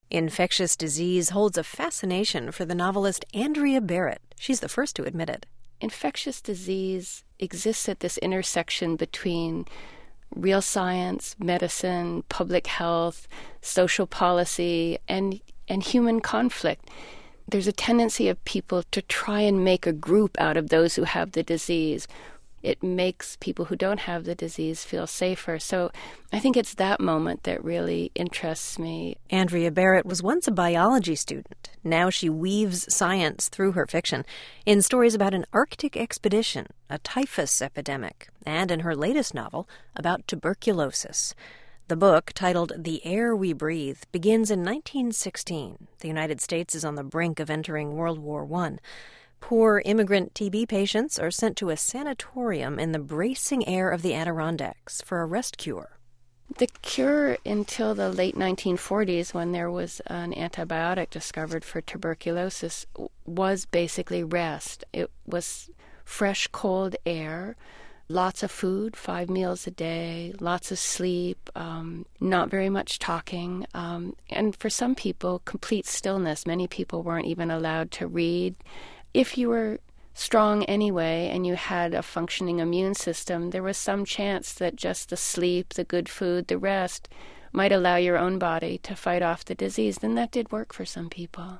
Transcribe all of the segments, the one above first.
Infectious disease holds a fascination for the novelist Andrea Barrett. She's the first to admit it. Infectious disease exists at this intersection between real science, medicine, public health, social policy, and human conflict. There's a tendency of people to try and make a group out of those who have the disease. It makes people who don't have the disease feel safer. So I think it's that moment that really interests me. Andrea Barrett was once a biology student. Now she weaves science through her fiction in stories about an Arctic expedition, a typhus epidemic, and in her latest novel about tuberculosis. The book, titled The Air We Breathe, begins in 1916. The United States is on the brink of entering World War I. Poor immigrant TB patients are sent to a sanatorium in the bracing air of the Adirondacks for a rest cure. The cure until the late 1940s, when there was an antibiotic discovered for tuberculosis, was basically rest. It was fresh, cold air, lots of food, 5 meals a day, lots of sleep, not very much talking, and for some people, complete stillness. Many people weren't even allowed to read. If you were strong anyway and you had a functioning immune system, there was some chance that just the sleep, the good food, the rest might allow your own body to fight off the disease. Then that did work for some people.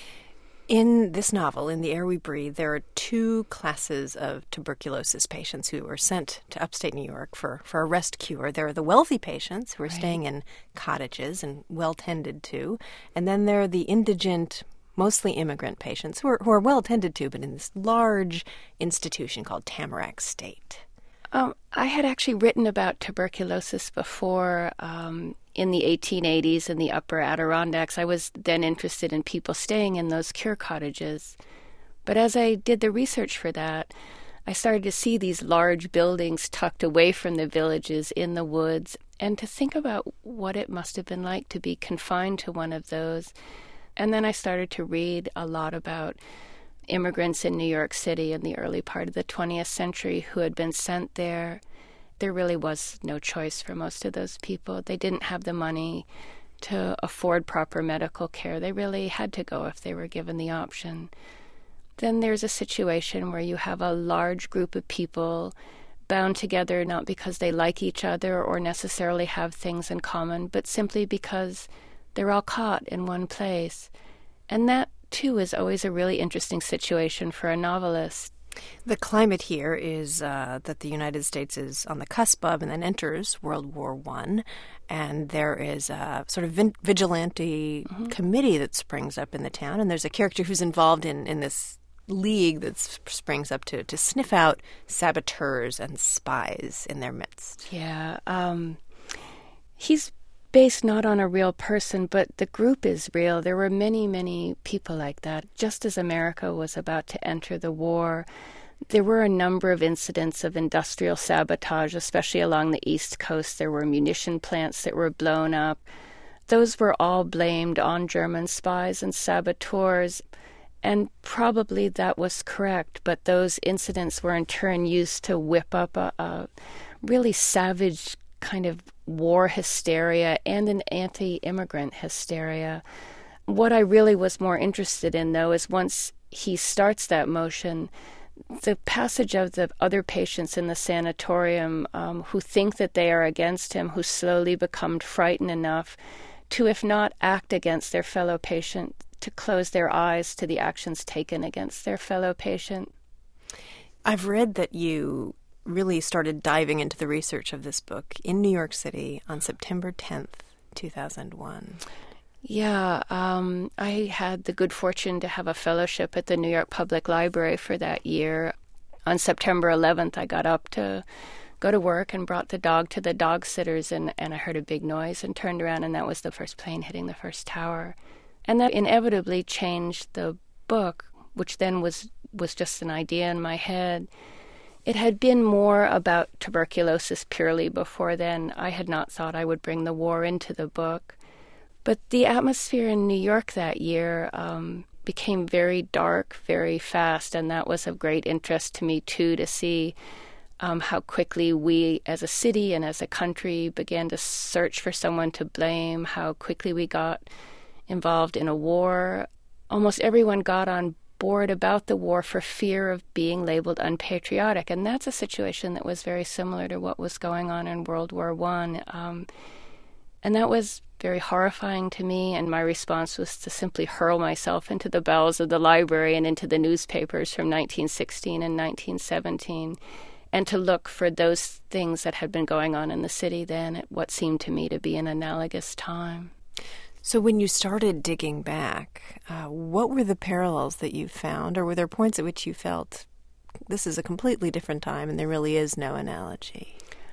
In this novel, In the Air We Breathe, there are two classes of tuberculosis patients who are sent to upstate New York for a rest cure. There are the wealthy patients who are staying in cottages and well tended to, and then there are the indigent, mostly immigrant patients who are well tended to, but in this large institution called Tamarack State. I had actually written about tuberculosis before in the 1880s in the upper Adirondacks. I was then interested in people staying in those cure cottages. But as I did the research for that, I started to see these large buildings tucked away from the villages in the woods, and to think about what it must have been like to be confined to one of those. And then I started to read a lot about immigrants in New York City in the early part of the 20th century who had been sent there. There really was no choice for most of those people. They didn't have the money to afford proper medical care. They really had to go if they were given the option. Then there's a situation where you have a large group of people bound together not because they like each other or necessarily have things in common, but simply because they're all caught in one place. And that, too, is always a really interesting situation for a novelist. The climate here is that the United States is on the cusp of and then enters World War I, and there is a sort of vigilante committee that springs up in the town, and there's a character who's involved in this league that springs up to sniff out saboteurs and spies in their midst. Yeah. He's based not on a real person, but the group is real. There were many, many people like that. Just as America was about to enter the war, there were a number of incidents of industrial sabotage, especially along the East Coast. There were munition plants that were blown up. Those were all blamed on German spies and saboteurs, and probably that was correct, but those incidents were in turn used to whip up a really savage kind of war hysteria and an anti-immigrant hysteria. What I really was more interested in, though, is once he starts that motion, the passage of the other patients in the sanatorium who think that they are against him, who slowly become frightened enough to, if not act against their fellow patient, to close their eyes to the actions taken against their fellow patient. I've read that you really started diving into the research of this book in New York City on September 10th, 2001. Yeah, I had the good fortune to have a fellowship at the New York Public Library for that year. On September 11th, I got up to go to work and brought the dog to the dog sitters, and I heard a big noise and turned around, and that was the first plane hitting the first tower. And that inevitably changed the book, which then was just an idea in my head. It had been more about tuberculosis purely before then. I had not thought I would bring the war into the book. But the atmosphere in New York that year became very dark, very fast, and that was of great interest to me, too, to see how quickly we as a city and as a country began to search for someone to blame, how quickly we got involved in a war. Almost everyone got on board about the war for fear of being labeled unpatriotic, and that's a situation that was very similar to what was going on in World War I. And that was very horrifying to me, and my response was to simply hurl myself into the bowels of the library and into the newspapers from 1916 and 1917, and to look for those things that had been going on in the city then at what seemed to me to be an analogous time. So when you started digging back, what were the parallels that you found, or were there points at which you felt this is a completely different time and there really is no analogy?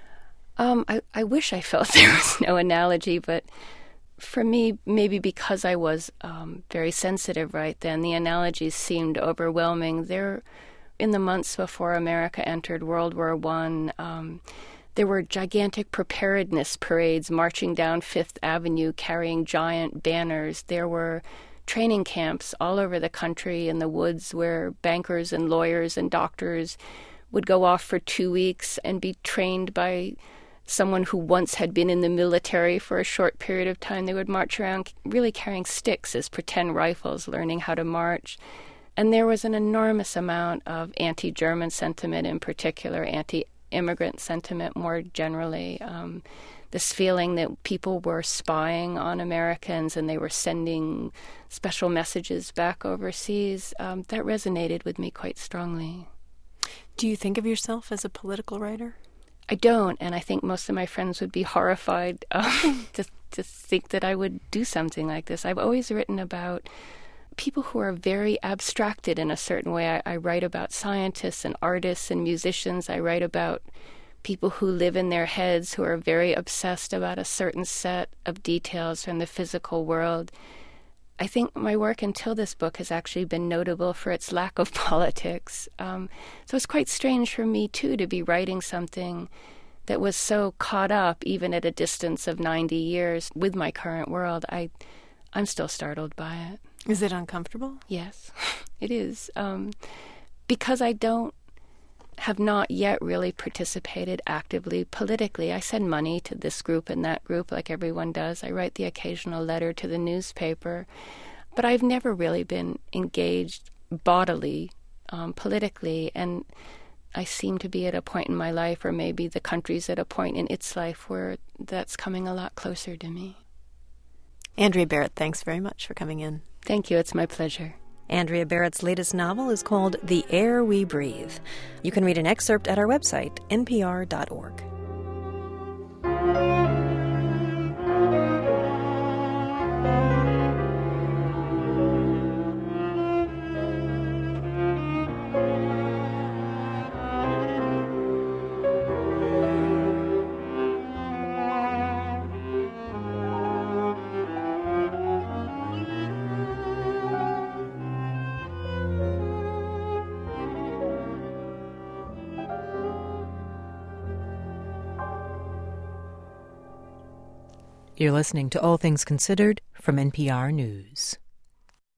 I wish I felt there was no analogy, but for me, maybe because I was very sensitive right then, the analogies seemed overwhelming. In the months before America entered World War I, there were gigantic preparedness parades marching down Fifth Avenue carrying giant banners. There were training camps all over the country in the woods where bankers and lawyers and doctors would go off for 2 weeks and be trained by someone who once had been in the military for a short period of time. They would march around really carrying sticks as pretend rifles, learning how to march. And there was an enormous amount of anti-German sentiment, in particular, anti-immigrant sentiment more generally. This feeling that people were spying on Americans and they were sending special messages back overseas, that resonated with me quite strongly. Do you think of yourself as a political writer? I don't, and I think most of my friends would be horrified to think that I would do something like this. I've always written about people who are very abstracted in a certain way. I write about scientists and artists and musicians. I write about people who live in their heads, who are very obsessed about a certain set of details from the physical world. I think my work until this book has actually been notable for its lack of politics. So it's quite strange for me, too, to be writing something that was so caught up, even at a distance of 90 years, with my current world. I'm still startled by it. Is it uncomfortable? Yes, it is. Because I have not yet really participated actively politically. I send money to this group and that group like everyone does. I write the occasional letter to the newspaper. But I've never really been engaged bodily, politically. And I seem to be at a point in my life, or maybe the country's at a point in its life, where that's coming a lot closer to me. Andrea Barrett, thanks very much for coming in. Thank you. It's my pleasure. Andrea Barrett's latest novel is called The Air We Breathe. You can read an excerpt at our website, npr.org. You're listening to All Things Considered from NPR News.